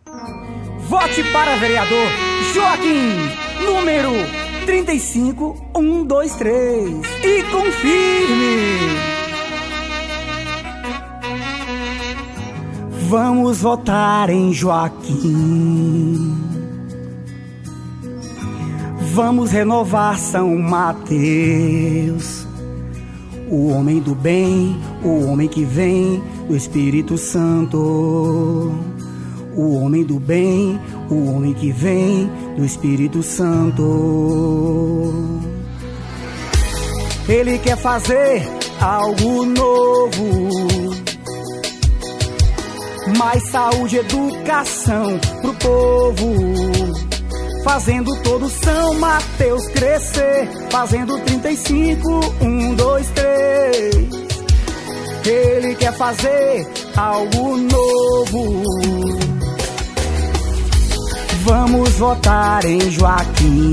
Vote para vereador Joaquim, número 35123, e confirme. Vamos votar em Joaquim. Vamos renovar São Mateus. O homem do bem, o homem que vem do Espírito Santo. O homem do bem, o homem que vem do Espírito Santo. Ele quer fazer algo novo, mais saúde e educação pro povo, fazendo todo São Mateus crescer, fazendo 35, 1, 2, 3. Ele quer fazer algo novo. Vamos votar em Joaquim.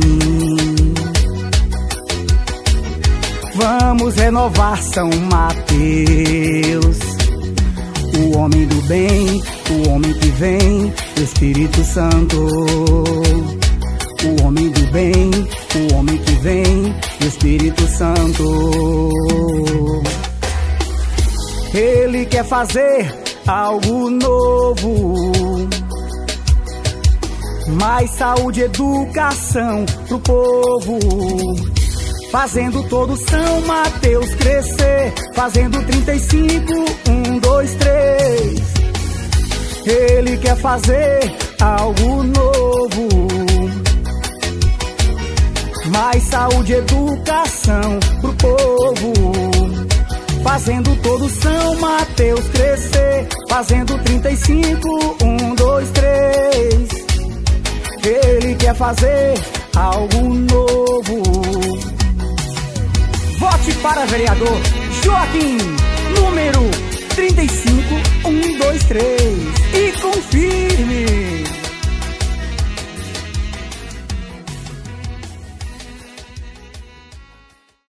Vamos renovar São Mateus. O homem do bem, o homem que vem do Espírito Santo. O homem do bem, o homem que vem do Espírito Santo. Ele quer fazer algo novo, mais saúde e educação pro povo, fazendo todo São Mateus crescer, fazendo 35, 1, 2, 3. Ele quer fazer algo novo, mais saúde e educação pro povo, fazendo todo São Mateus crescer, fazendo 35, 1, 2, 3. Ele quer fazer algo novo. Vote para vereador Joaquim, número 35, 1, 2, 3.